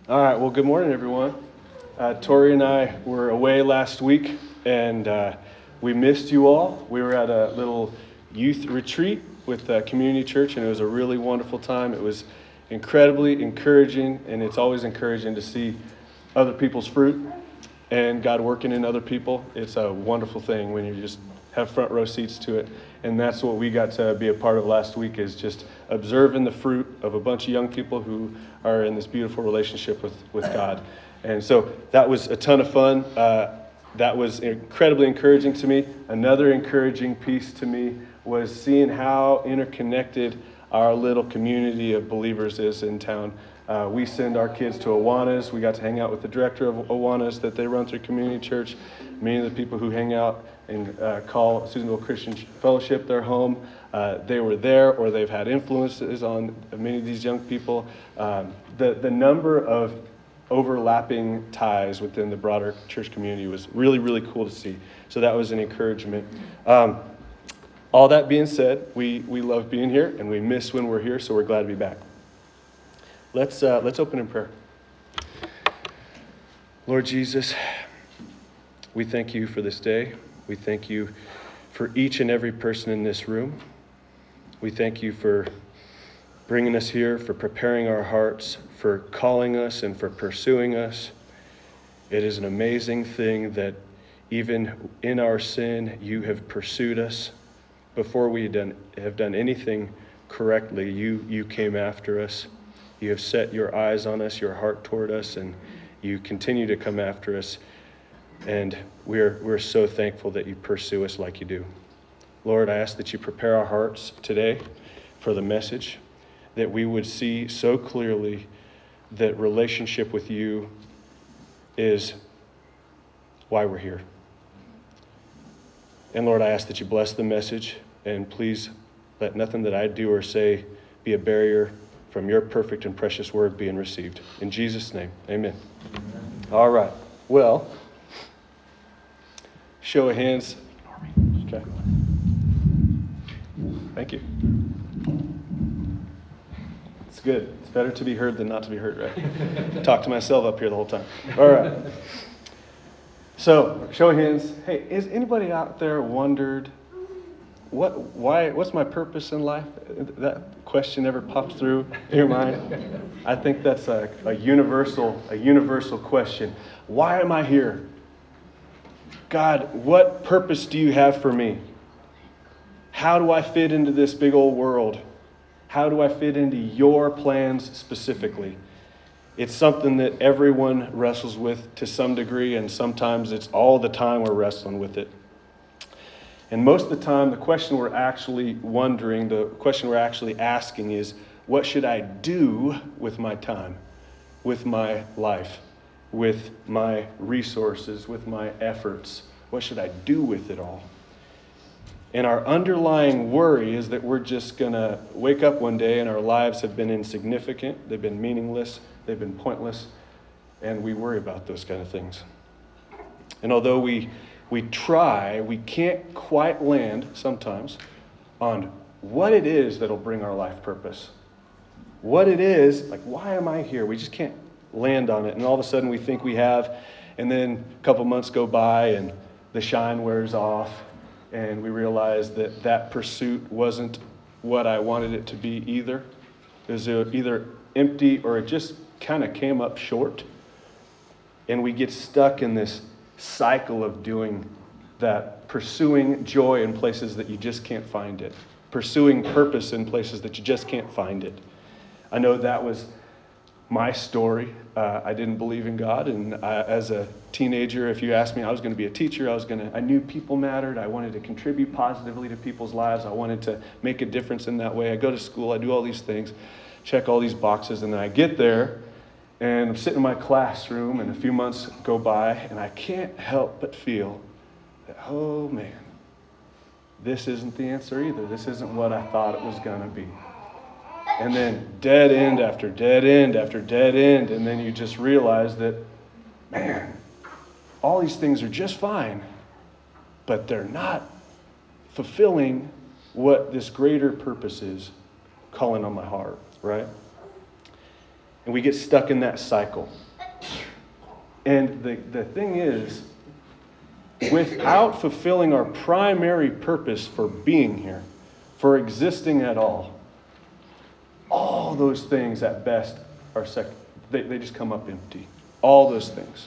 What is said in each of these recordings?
All right, well, good morning, everyone. Tori and I were away last week, and we missed you all. We were at a little youth retreat with Community Church, and it was a really wonderful time. It was incredibly encouraging, and it's always encouraging to see other people's fruit and God working in other people. It's a wonderful thing when you just have front row seats to it. And that's what we got to be a part of last week, is just observing the fruit of a bunch of young people who are in this beautiful relationship with God. And so that was a ton of fun. That was incredibly encouraging to me. Another encouraging piece to me was seeing how interconnected our little community of believers is in town. We send our kids to Awanas. We got to hang out with the director of Awanas that they run through Community Church. Many of the people who hang out and call Susanville Christian Fellowship their home, they were there, or they've had influences on many of these young people. The number of overlapping ties within the broader church community was really, really cool to see. So that was an encouragement. All that being said, we love being here, and we miss when we're here, so we're glad to be back. Let's open in prayer. Lord Jesus, we thank you for this day. We thank you for each and every person in this room. We thank you for bringing us here, for preparing our hearts, for calling us and for pursuing us. It is an amazing thing that even in our sin, you have pursued us. Before we have done anything correctly, you came after us. You have set your eyes on us, your heart toward us, and you continue to come after us. And we're so thankful that you pursue us like you do. Lord, I ask that you prepare our hearts today for the message, that we would see so clearly that relationship with you is why we're here. And Lord, I ask that you bless the message, and please let nothing that I do or say be a barrier from your perfect and precious word being received. In Jesus' name, amen. All right. Well, show of hands. Okay. Thank you. It's good. It's better to be heard than not to be heard, right? Talk to myself up here the whole time. All right. So, show of hands. Hey, is anybody out there wondered what's my purpose in life? That question ever popped through your mind? I think that's a universal question. Why am I here? God, what purpose do you have for me? How do I fit into this big old world? How do I fit into your plans specifically? It's something that everyone wrestles with to some degree, and sometimes it's all the time we're wrestling with it. And most of the time, the question we're actually wondering, the question we're actually asking is, what should I do with my time, with my life, with my resources, with my efforts? What should I do with it all? And our underlying worry is that we're just going to wake up one day and our lives have been insignificant, they've been meaningless, they've been pointless, and we worry about those kind of things. And although we try, we can't quite land sometimes on what it is that'll bring our life purpose. What it is, like, why am I here? We just can't land on it. And all of a sudden we think we have, and then a couple months go by and the shine wears off, and we realize that pursuit wasn't what I wanted it to be either. It was either empty or it just kind of came up short. And we get stuck in this cycle of doing that, pursuing joy in places that you just can't find it, pursuing purpose in places that you just can't find it. I know that was my story. I didn't believe in God, and as a teenager, if you asked me, I was going to be a teacher. I knew people mattered. I wanted to contribute positively to people's lives. I wanted to make a difference in that way. I go to school. I do all these things, check all these boxes, and then I get there, and I'm sitting in my classroom, and a few months go by, and I can't help but feel that, oh man, this isn't the answer either. This isn't what I thought it was going to be. And then dead end after dead end after dead end, and then you just realize that, man, all these things are just fine, but they're not fulfilling what this greater purpose is calling on my heart, right? And we get stuck in that cycle. And the thing is, without fulfilling our primary purpose for being here, for existing at all those things at best are they just come up empty. All those things.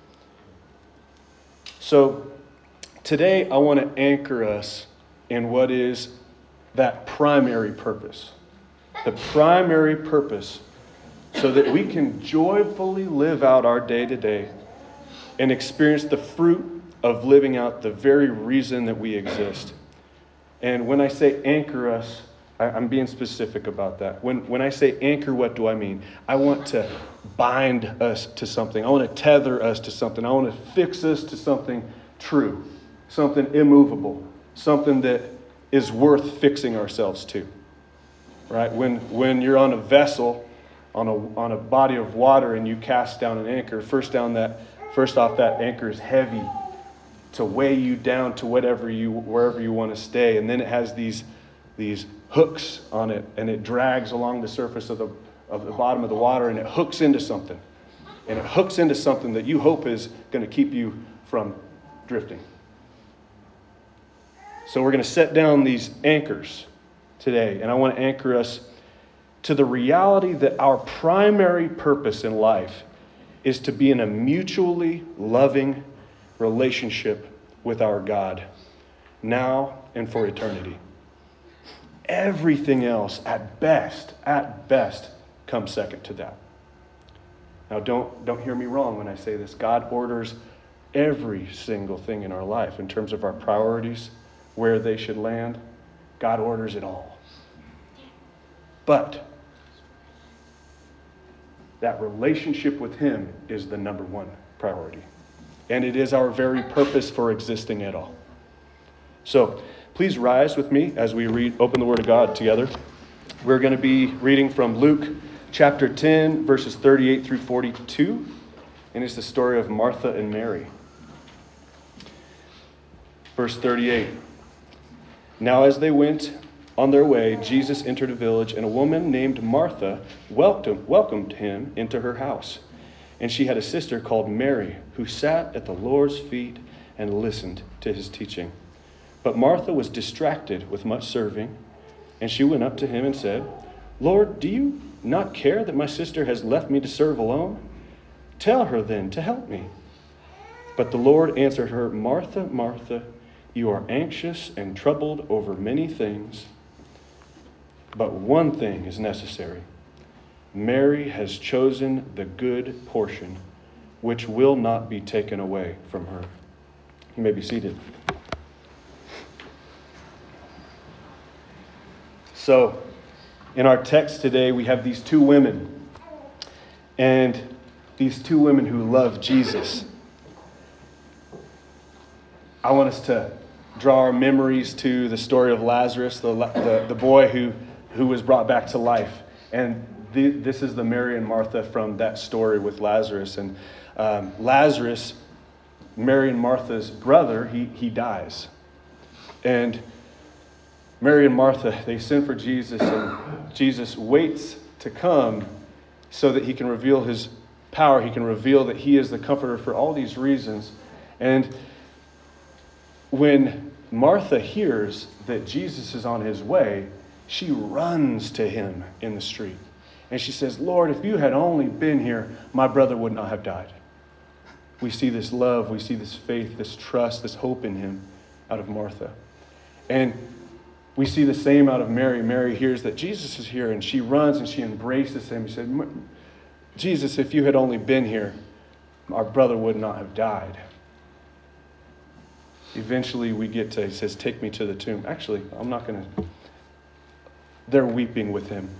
So today I want to anchor us in what is that primary purpose. The primary purpose so that we can joyfully live out our day-to-day and experience the fruit of living out the very reason that we exist. And when I say anchor us, I'm being specific about that. When I say anchor, what do I mean? I want to bind us to something. I want to tether us to something. I want to fix us to something true, something immovable, something that is worth fixing ourselves to. Right? When you're on a vessel, on a body of water, and you cast down an anchor, first off, that anchor is heavy to weigh you down to wherever you want to stay, and then it has these hooks on it, and it drags along the surface of the bottom of the water, and it hooks into something, that you hope is going to keep you from drifting. So we're going to set down these anchors today, and I want to anchor us to the reality that our primary purpose in life is to be in a mutually loving relationship with our God, now and for eternity. Everything else, at best, comes second to that. Now, don't hear me wrong when I say this. God orders every single thing in our life in terms of our priorities, where they should land. God orders it all. But that relationship with Him is the number one priority. And it is our very purpose for existing at all. So, please rise with me as we open the Word of God together. We're going to be reading from Luke chapter 10, verses 38 through 42. And it's the story of Martha and Mary. Verse 38. Now as they went on their way, Jesus entered a village, and a woman named Martha welcomed him into her house. And she had a sister called Mary, who sat at the Lord's feet and listened to his teaching. But Martha was distracted with much serving, and she went up to him and said, Lord, do you not care that my sister has left me to serve alone? Tell her then to help me. But the Lord answered her, Martha, Martha, you are anxious and troubled over many things, but one thing is necessary. Mary has chosen the good portion, which will not be taken away from her. You may be seated. So, in our text today, we have these two women. And these two women who love Jesus. I want us to draw our memories to the story of Lazarus, the boy who was brought back to life. And this is the Mary and Martha from that story with Lazarus. And Lazarus, Mary and Martha's brother, he dies. And Mary and Martha, they send for Jesus, and Jesus waits to come so that he can reveal his power. He can reveal that he is the comforter for all these reasons. And when Martha hears that Jesus is on his way, she runs to him in the street. And she says, Lord, if you had only been here, my brother would not have died. We see this love, we see this faith, this trust, this hope in him out of Martha. And we see the same out of Mary. Mary hears that Jesus is here, and she runs and she embraces him. She said, Jesus, if you had only been here, our brother would not have died. Eventually we get to, he says, take me to the tomb. Actually, I'm not going to. They're weeping with him.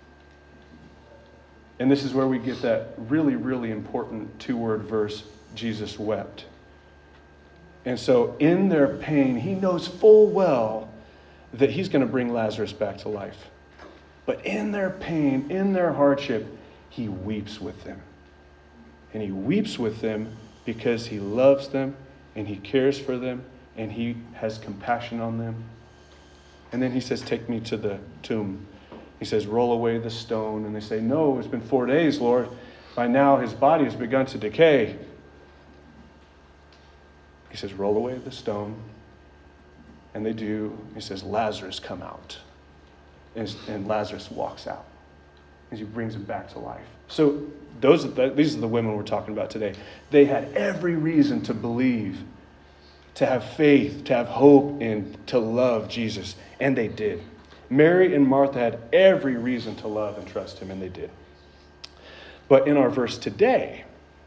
And this is where we get that really, really important two-word verse, Jesus wept. And so in their pain, he knows full well that he's going to bring Lazarus back to life. But in their pain, in their hardship, he weeps with them. And he weeps with them because he loves them and he cares for them and he has compassion on them. And then he says, take me to the tomb. He says, roll away the stone. And they say, no, it's been 4 days, Lord. By now his body has begun to decay. He says, roll away the stone. And they do. He says, Lazarus, come out. And Lazarus walks out. And he brings him back to life. So these are the women we're talking about today. They had every reason to believe, to have faith, to have hope, and to love Jesus. And they did. Mary and Martha had every reason to love and trust him, and they did. But in our verse today,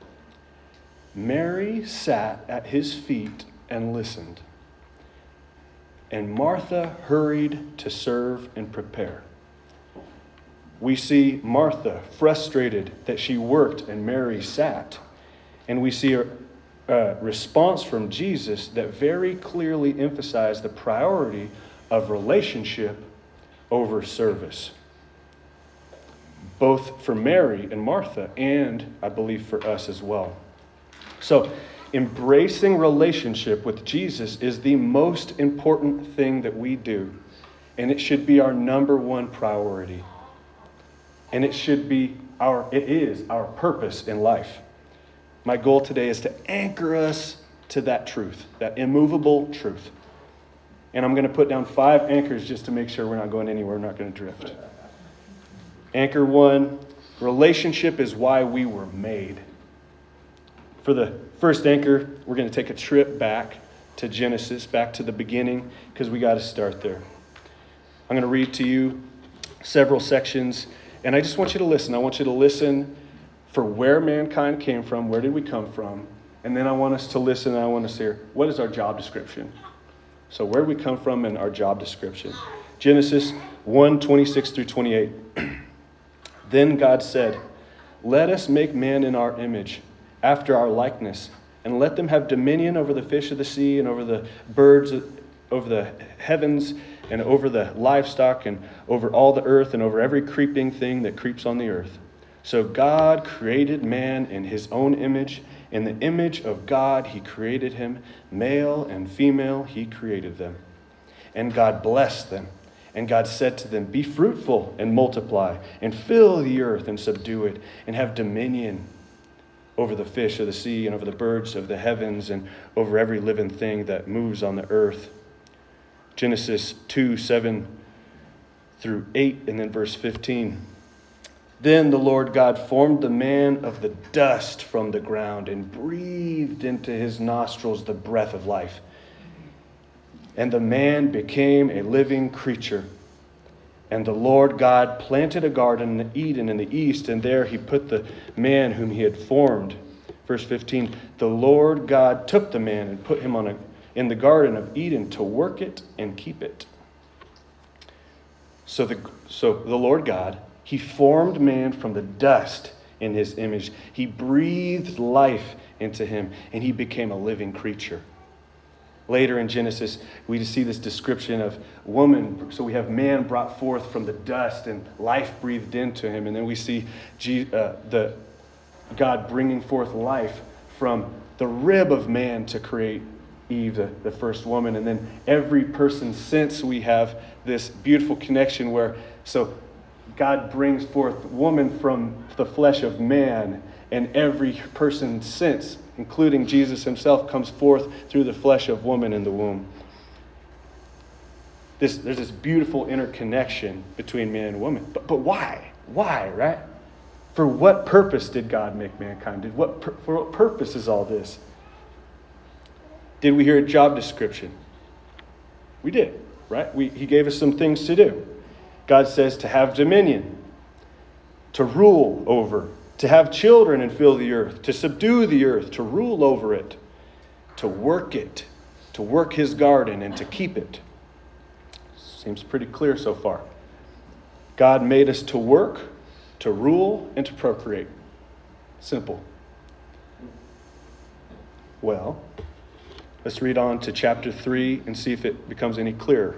Mary sat at his feet and listened. And Martha hurried to serve and prepare. We see Martha frustrated that she worked and Mary sat. And we see a response from Jesus that very clearly emphasized the priority of relationship over service. Both for Mary and Martha, and I believe for us as well. So, embracing relationship with Jesus is the most important thing that we do. And it should be our number one priority. And it is our purpose in life. My goal today is to anchor us to that truth, that immovable truth. And I'm going to put down 5 anchors just to make sure we're not going anywhere, we're not going to drift. Anchor 1, relationship is why we were made. For the first anchor, we're going to take a trip back to Genesis, back to the beginning, because we got to start there. I'm going to read to you several sections, and I just want you to listen. I want you to listen for where mankind came from, where did we come from, and then I want us to listen, and I want us to hear, what is our job description? So where do we come from and our job description? Genesis 1:26 through 28. Then God said, let us make man in our image, after our likeness, and let them have dominion over the fish of the sea and over the birds, over the heavens, and over the livestock, and over all the earth, and over every creeping thing that creeps on the earth. So God created man in his own image. In the image of God he created him. Male and female he created them. And God blessed them. And God said to them, be fruitful and multiply, and fill the earth and subdue it, and have dominion over the fish of the sea, and over the birds of the heavens, and over every living thing that moves on the earth. Genesis 2:7 through 8, and then verse 15. Then the Lord God formed the man of the dust from the ground, and breathed into his nostrils the breath of life. And the man became a living creature. And the Lord God planted a garden in Eden in the east, and there he put the man whom he had formed. Verse 15, the Lord God took the man and put him in the garden of Eden to work it and keep it. So the Lord God, he formed man from the dust in his image. He breathed life into him, and he became a living creature. Later in Genesis, we see this description of woman. So we have man brought forth from the dust and life breathed into him. And then we see God bringing forth life from the rib of man to create Eve, the first woman. And then every person since, we have this beautiful connection where, so God brings forth woman from the flesh of man, and every person since, including Jesus himself, comes forth through the flesh of woman in the womb. There's this beautiful interconnection between man and woman. But why? Why, right? For what purpose did God make mankind? For what purpose is all this? Did we hear a job description? We did, right? He gave us some things to do. God says to have dominion, to rule over, to have children and fill the earth, to subdue the earth, to rule over it, to work his garden, and to keep it. Seems pretty clear so far. God made us to work, to rule, and to procreate. Simple. Well, let's read on to chapter 3 and see if it becomes any clearer.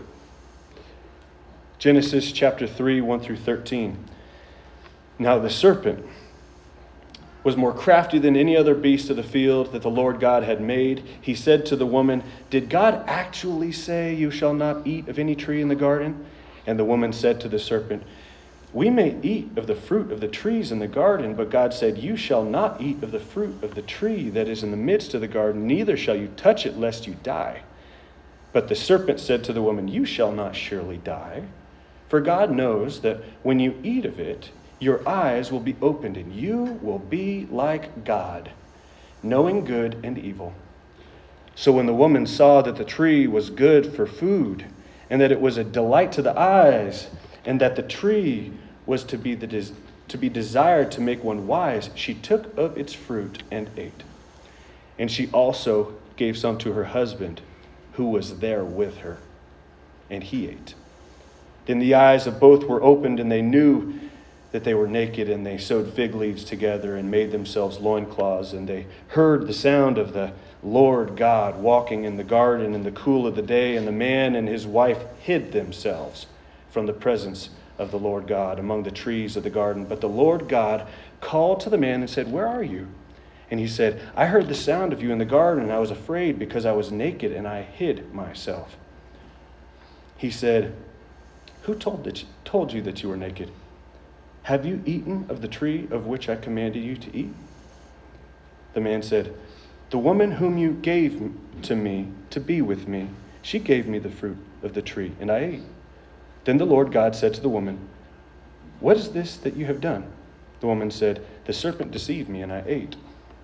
Genesis chapter 3, 1 through 13. Now the serpent was more crafty than any other beast of the field that the Lord God had made. He said to the woman, did God actually say you shall not eat of any tree in the garden? And the woman said to the serpent, We may eat of the fruit of the trees in the garden, but God said, you shall not eat of the fruit of the tree that is in the midst of the garden, neither shall you touch it, lest you die. But the serpent said to the woman, you shall not surely die. For God knows that when you eat of it, your eyes will be opened, and you will be like God, knowing good and evil. So when the woman saw that the tree was good for food, and that it was a delight to the eyes, and that the tree was to be desired to make one wise, she took of its fruit and ate. And she also gave some to her husband, who was there with her, and he ate. Then the eyes of both were opened, and they knew that they were naked, and they sewed fig leaves together and made themselves loincloths. And they heard the sound of the Lord God walking in the garden in the cool of the day, and the man and his wife hid themselves from the presence of the Lord God among the trees of the garden. But the Lord God called to the man and said, where are you? And he said, I heard the sound of you in the garden, and I was afraid because I was naked, and I hid myself. He said, who told you that you were naked? Have you eaten of the tree of which I commanded you to eat? The man said, the woman whom you gave to me to be with me, she gave me the fruit of the tree, and I ate. Then the Lord God said to the woman, what is this that you have done? The woman said, the serpent deceived me, and I ate.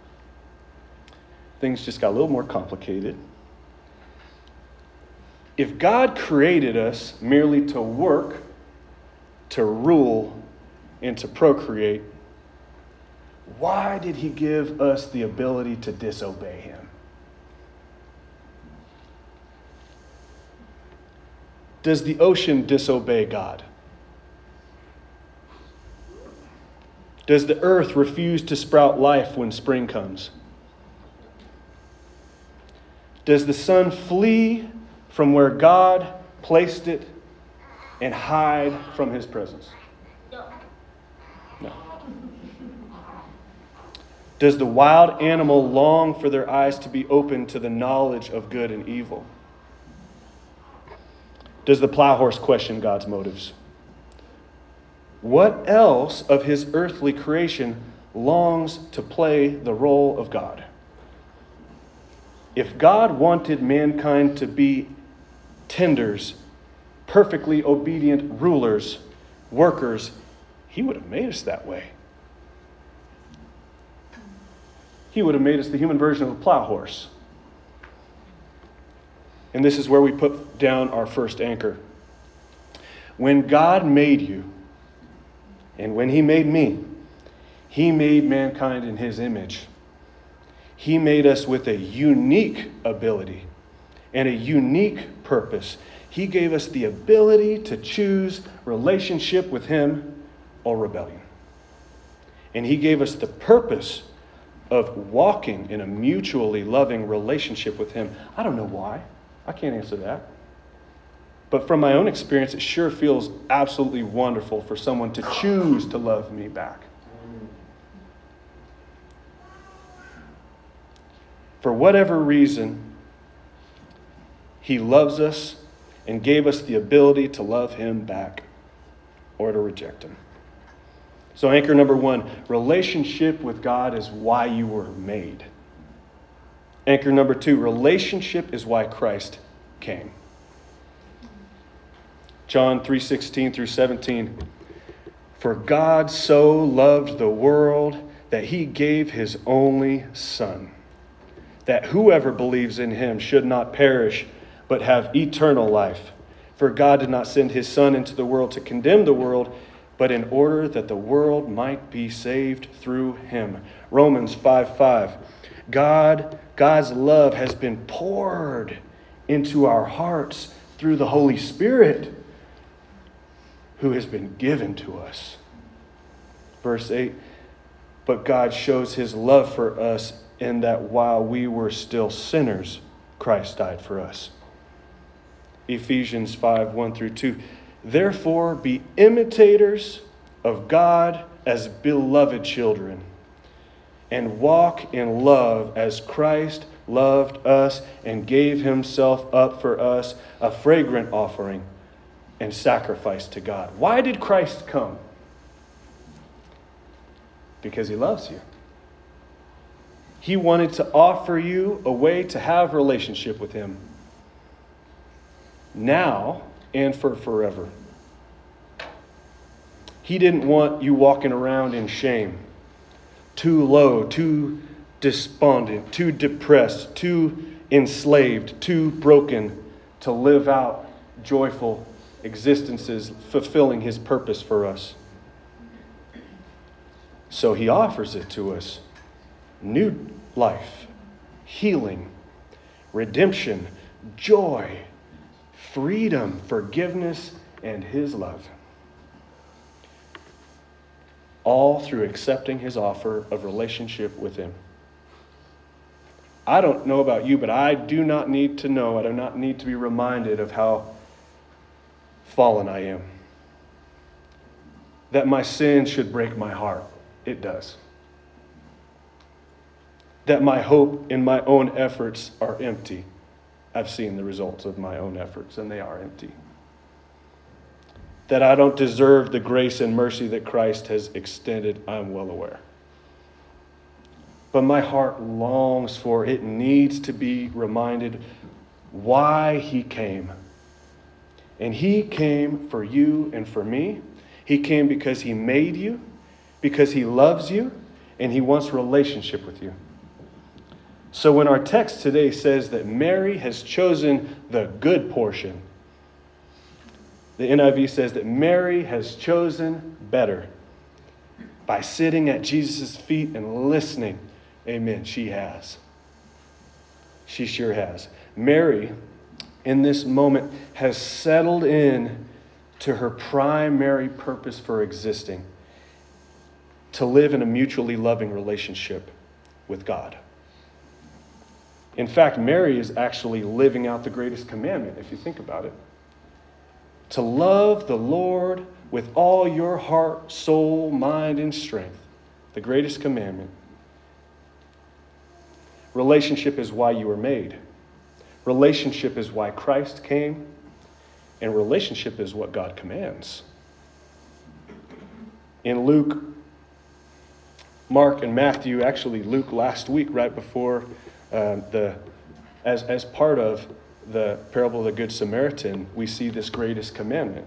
Things just got a little more complicated. If God created us merely to work, to rule, and to procreate, why did he give us the ability to disobey him? Does the ocean disobey God? Does the earth refuse to sprout life when spring comes? Does the sun flee from where God placed it and hide from his presence? No. Does the wild animal long for their eyes to be open to the knowledge of good and evil? Does the plowhorse question God's motives? What else of his earthly creation longs to play the role of God? If God wanted mankind to be tenders, perfectly obedient rulers, workers, he would have made us that way. He would have made us the human version of a plow horse. And this is where we put down our first anchor. When God made you, and when he made me, he made mankind in his image. He made us with a unique ability and a unique purpose. He gave us the ability to choose relationship with him or rebellion. And he gave us the purpose of walking in a mutually loving relationship with him. I don't know why. I can't answer that. But from my own experience, it sure feels absolutely wonderful for someone to choose to love me back. For whatever reason, he loves us and gave us the ability to love him back or to reject him. So anchor number 1, relationship with God is why you were made. Anchor number 2, relationship is why Christ came. John 3:16 through 17. For God so loved the world that he gave his only Son, that whoever believes in him should not perish, but have eternal life. For God did not send his Son into the world to condemn the world, but in order that the world might be saved through him. Romans 5:5. God's love has been poured into our hearts through the Holy Spirit, who has been given to us. Verse 8. But God shows his love for us in that while we were still sinners, Christ died for us. Ephesians 5:1 through 2. Therefore, be imitators of God as beloved children, and walk in love as Christ loved us and gave himself up for us, a fragrant offering and sacrifice to God. Why did Christ come? Because he loves you. He wanted to offer you a way to have a relationship with him. Now and for forever. He didn't want you walking around in shame. Too low, too despondent, too depressed, too enslaved, too broken to live out joyful existences fulfilling his purpose for us. So he offers it to us. New life, healing, redemption, joy, freedom, forgiveness, and his love. All through accepting his offer of relationship with him. I don't know about you, but I do not need to know, I do not need to be reminded of how fallen I am. That my sin should break my heart. It does. That my hope in my own efforts are empty. I've seen the results of my own efforts, and they are empty. That I don't deserve the grace and mercy that Christ has extended, I'm well aware. But my heart longs for, it needs to be reminded why he came. And he came for you and for me. He came because he made you, because he loves you, and he wants relationship with you. So when our text today says that Mary has chosen the good portion, the NIV says that Mary has chosen better by sitting at Jesus' feet and listening. Amen. She has. She sure has. Mary, in this moment, has settled in to her primary purpose for existing, to live in a mutually loving relationship with God. In fact, Mary is actually living out the greatest commandment, if you think about it. To love the Lord with all your heart, soul, mind, and strength. The greatest commandment. Relationship is why you were made. Relationship is why Christ came. And relationship is what God commands. In Luke, Mark, and Matthew, actually Luke last week, right before as part of the parable of the Good Samaritan, we see this greatest commandment.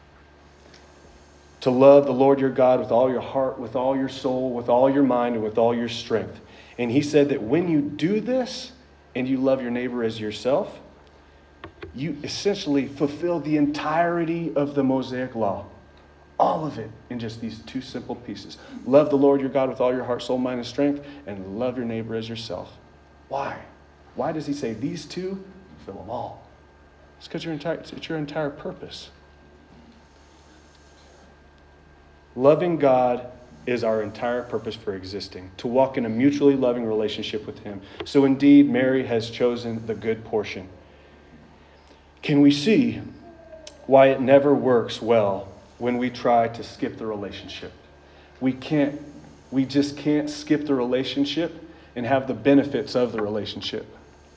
To love the Lord your God with all your heart, with all your soul, with all your mind, and with all your strength. And he said that when you do this and you love your neighbor as yourself, you essentially fulfill the entirety of the Mosaic law. All of it in just these two simple pieces. Love the Lord your God with all your heart, soul, mind, and strength, and love your neighbor as yourself. Why? Why does he say these two? Fulfill them all. It's because it's your entire purpose. Loving God is our entire purpose for existing, to walk in a mutually loving relationship with him. So indeed, Mary has chosen the good portion. Can we see why it never works well when we try to skip the relationship? We just can't skip the relationship and have the benefits of the relationship.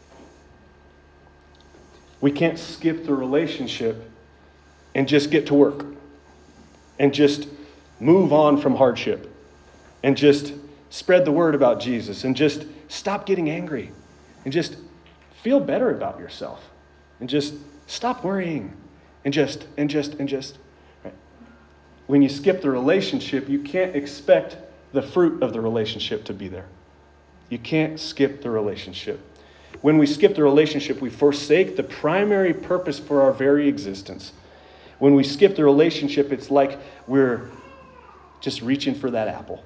We can't skip the relationship and just get to work and just move on from hardship and just spread the word about Jesus and just stop getting angry and just feel better about yourself and just stop worrying and just. Right? When you skip the relationship, you can't expect the fruit of the relationship to be there. You can't skip the relationship. When we skip the relationship, we forsake the primary purpose for our very existence. When we skip the relationship, it's like we're just reaching for that apple.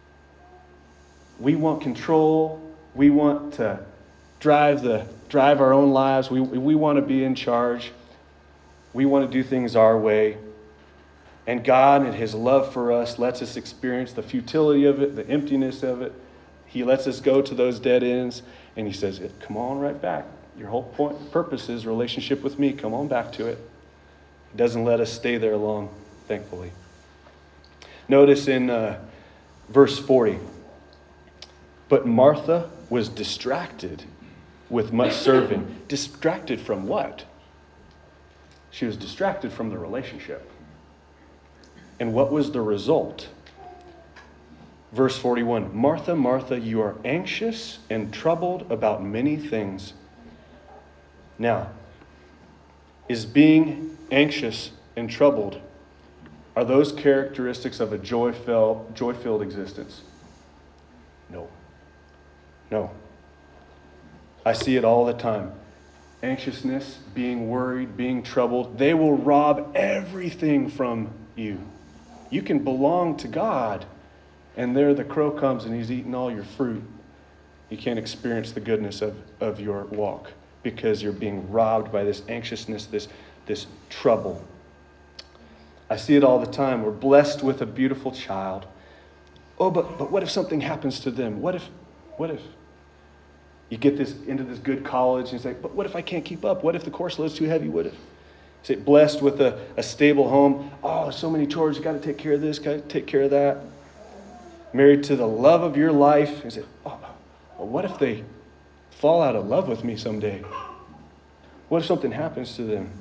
We want control. We want to drive our own lives. We want to be in charge. We want to do things our way. And God, in his love for us, lets us experience the futility of it, the emptiness of it. He lets us go to those dead ends, and he says, come on right back. Your whole purpose is relationship with me. Come on back to it. He doesn't let us stay there long, thankfully. Notice in verse 40, but Martha was distracted with much serving. Distracted from what? She was distracted from the relationship. And what was the result? Verse 41, Martha, Martha, you are anxious and troubled about many things. Now, is being anxious and troubled, are those characteristics of a joy-filled existence? No. No. I see it all the time. Anxiousness, being worried, being troubled, they will rob everything from you. You can belong to God, and there the crow comes and he's eating all your fruit. You can't experience the goodness of your walk because you're being robbed by this anxiousness, this trouble. I see it all the time. We're blessed with a beautiful child. Oh, but what if something happens to them? What if you get into this good college and you say, but what if I can't keep up? What if the course load's too heavy? What if? Say, blessed with a stable home. Oh, so many chores. You got to take care of this, got to take care of that. Married to the love of your life. You say, oh, well, what if they fall out of love with me someday? What if something happens to them?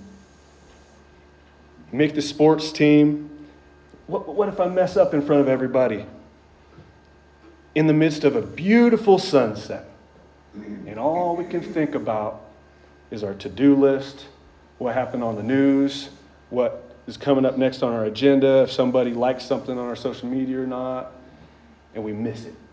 Make the sports team. What if I mess up in front of everybody? In the midst of a beautiful sunset. And all we can think about is our to-do list, what happened on the news, what is coming up next on our agenda, if somebody likes something on our social media or not, and we miss it.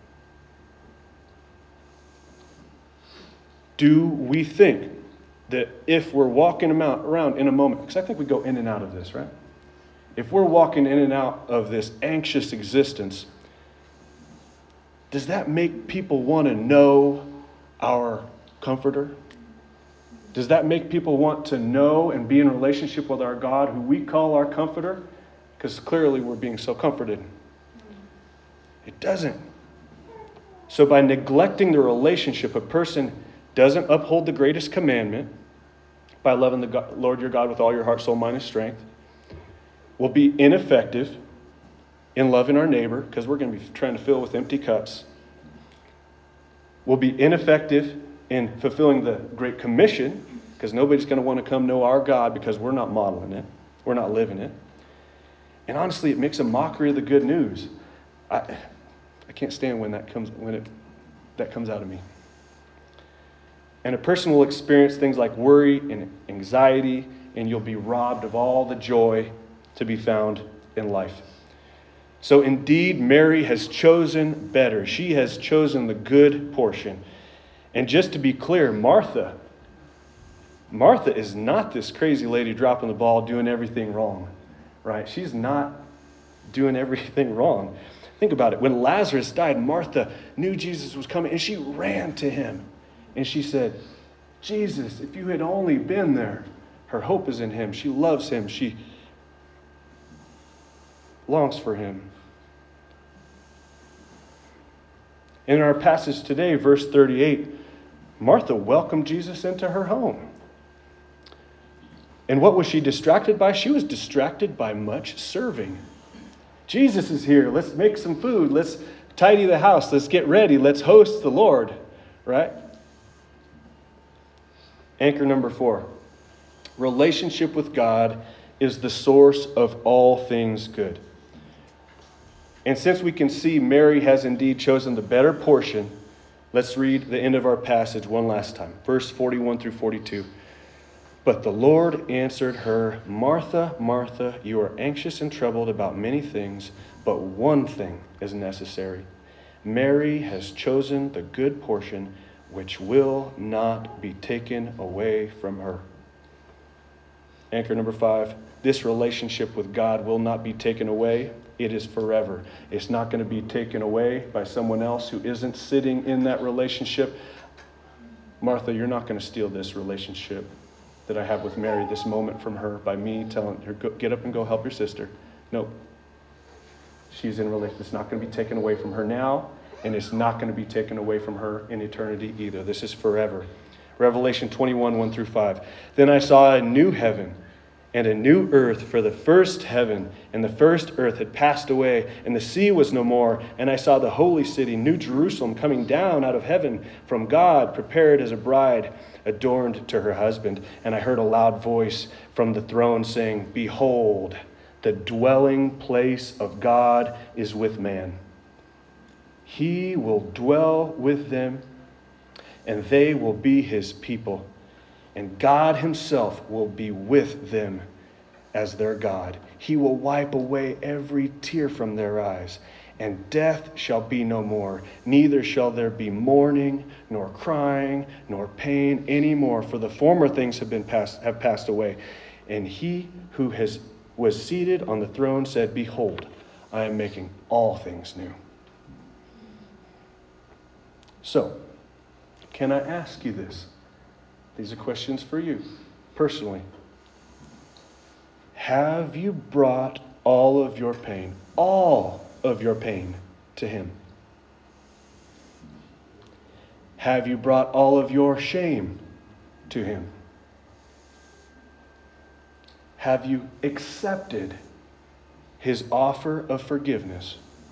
Do we think that if we're walking around in a moment, because I think we go in and out of this, right? If we're walking in and out of this anxious existence, does that make people want to know our comforter? Does that make people want to know and be in relationship with our God, who we call our comforter? Because clearly we're being so comforted. It doesn't. So by neglecting the relationship, a person doesn't uphold the greatest commandment by loving the Lord your God with all your heart, soul, mind, and strength, will be ineffective in loving our neighbor, because we're going to be trying to fill with empty cups, will be ineffective in fulfilling the Great Commission, because nobody's going to want to come know our God because we're not modeling it, we're not living it. And honestly, it makes a mockery of the good news. I can't stand when that comes out of me. And a person will experience things like worry and anxiety, and you'll be robbed of all the joy to be found in life. So indeed, Mary has chosen better. She has chosen the good portion. And just to be clear, Martha is not this crazy lady dropping the ball, doing everything wrong, right? She's not doing everything wrong. Think about it. When Lazarus died, Martha knew Jesus was coming, and she ran to him. And she said, Jesus, if you had only been there. Her hope is in him. She loves him. She longs for him. In our passage today, verse 38, Martha welcomed Jesus into her home. And what was she distracted by? She was distracted by much serving. Jesus is here. Let's make some food. Let's tidy the house. Let's get ready. Let's host the Lord, right? Anchor number 4. Relationship with God is the source of all things good. And since we can see Mary has indeed chosen the better portion, let's read the end of our passage one last time. Verse 41 through 42. But the Lord answered her, Martha, Martha, you are anxious and troubled about many things, but one thing is necessary. Mary has chosen the good portion, which will not be taken away from her. Anchor number 5. This relationship with God will not be taken away. It is forever. It's not going to be taken away by someone else who isn't sitting in that relationship. Martha, you're not going to steal this relationship that I have with Mary, this moment from her, by me telling her, get up and go help your sister. Nope. She's in a relationship. It's not going to be taken away from her now, and it's not going to be taken away from her in eternity either. This is forever. Revelation 21, 1 through 5. Then I saw a new heaven and a new earth, for the first heaven and the first earth had passed away, and the sea was no more. And I saw the holy city, New Jerusalem, coming down out of heaven from God, prepared as a bride adorned to her husband. And I heard a loud voice from the throne saying, Behold, the dwelling place of God is with man. He will dwell with them, and they will be his people. And God himself will be with them as their God. He will wipe away every tear from their eyes, and death shall be no more. Neither shall there be mourning, nor crying, nor pain any more, for the former things have passed away. And he who was seated on the throne said, Behold, I am making all things new. So, can I ask you this? These are questions for you, personally. Have you brought all of your pain to him? Have you brought all of your shame to him? Have you accepted his offer of forgiveness?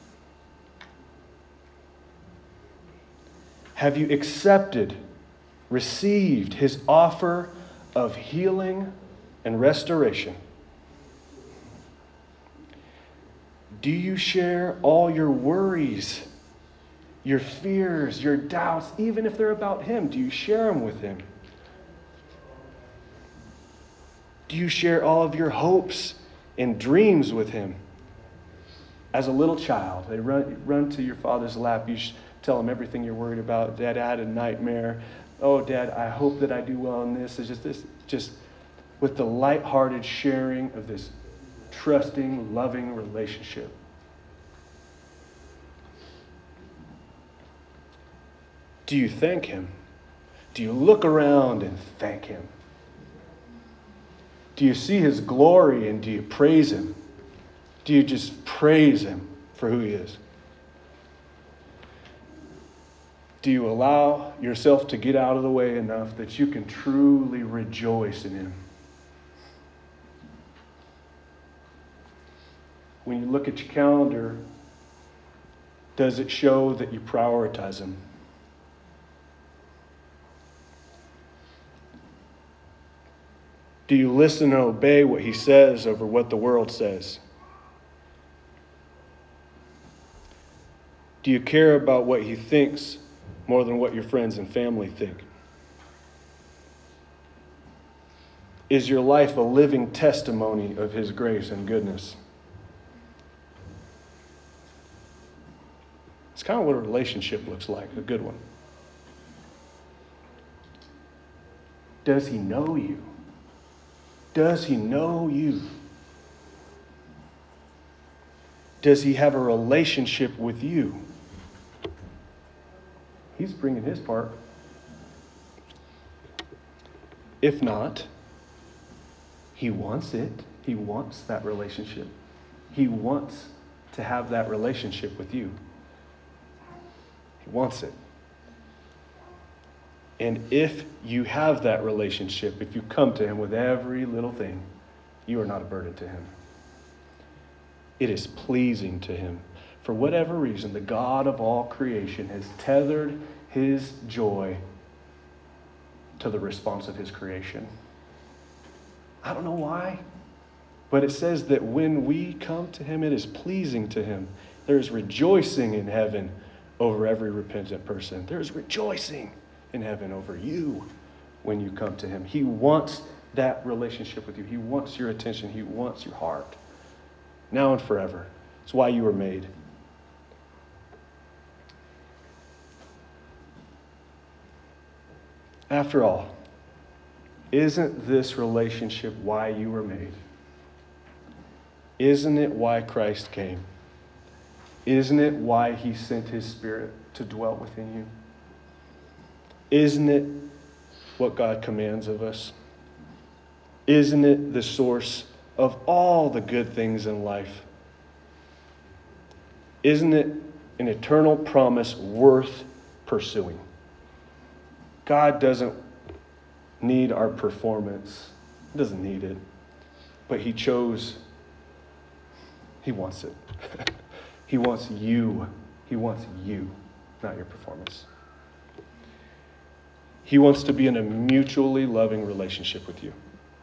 Have you received his offer of healing and restoration? Do you share all your worries, your fears, your doubts, even if they're about him? Do you share them with him? Do you share all of your hopes and dreams with him? As a little child, they run to your father's lap. You tell him everything you're worried about. Dad, I had a nightmare. Oh, Dad, I hope that I do well in this. It's just with the lighthearted sharing of this trusting, loving relationship. Do you thank him? Do you look around and thank him? Do you see his glory and do you praise him? Do you just praise him for who he is? Do you allow yourself to get out of the way enough that you can truly rejoice in him? When you look at your calendar, does it show that you prioritize him? Do you listen and obey what he says over what the world says? Do you care about what he thinks more than what your friends and family think? Is your life a living testimony of his grace and goodness? It's kind of what a relationship looks like, a good one. Does he know you? Does he know you? Does he have a relationship with you? He's bringing his part. If not, he wants it. He wants that relationship. He wants to have that relationship with you. He wants it. And if you have that relationship, if you come to him with every little thing, you are not a burden to him. It is pleasing to him. For whatever reason, the God of all creation has tethered his joy to the response of his creation. I don't know why, but it says that when we come to him, it is pleasing to him. There is rejoicing in heaven over every repentant person. There is rejoicing in heaven over you when you come to him. He wants that relationship with you. He wants your attention. He wants your heart. Now and forever. It's why you were made. After all, isn't this relationship why you were made? Isn't it why Christ came? Isn't it why he sent his Spirit to dwell within you? Isn't it what God commands of us? Isn't it the source of all the good things in life? Isn't it an eternal promise worth pursuing? God doesn't need our performance. He doesn't need it. But he chose. He wants it. He wants you. He wants you, not your performance. He wants to be in a mutually loving relationship with you.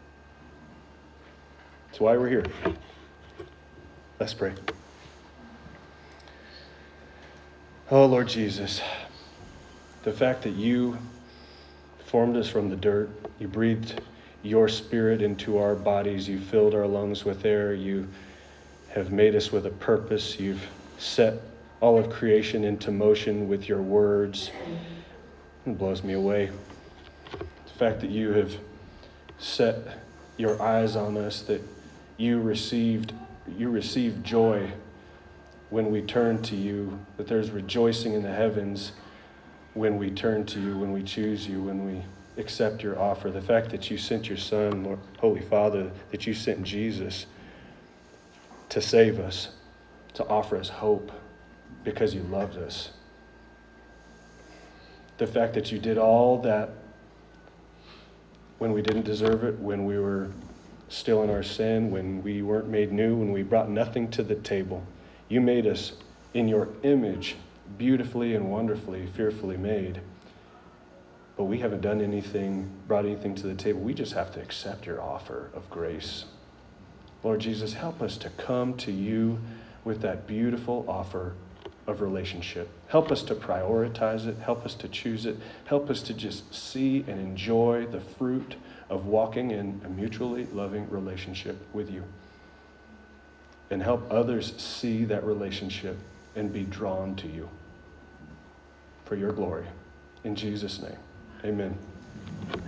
That's why we're here. Let's pray. Oh, Lord Jesus, the fact that you formed us from the dirt, you breathed your spirit into our bodies, you filled our lungs with air, you have made us with a purpose, you've set all of creation into motion with your words. It blows me away. The fact that you have set your eyes on us, that you received joy when we turn to you, that there's rejoicing in the heavens when we turn to you, when we choose you, when we accept your offer. The fact that you sent your Son, Lord, Holy Father, that you sent Jesus to save us, to offer us hope because you loved us. The fact that you did all that when we didn't deserve it, when we were still in our sin, when we weren't made new, when we brought nothing to the table. You made us in your image, beautifully and wonderfully, fearfully made. But we haven't done anything, brought anything to the table. We just have to accept your offer of grace. Lord Jesus, help us to come to you with that beautiful offer of relationship. Help us to prioritize it. Help us to choose it. Help us to just see and enjoy the fruit of walking in a mutually loving relationship with you. And help others see that relationship and be drawn to you for your glory. In Jesus' name, amen.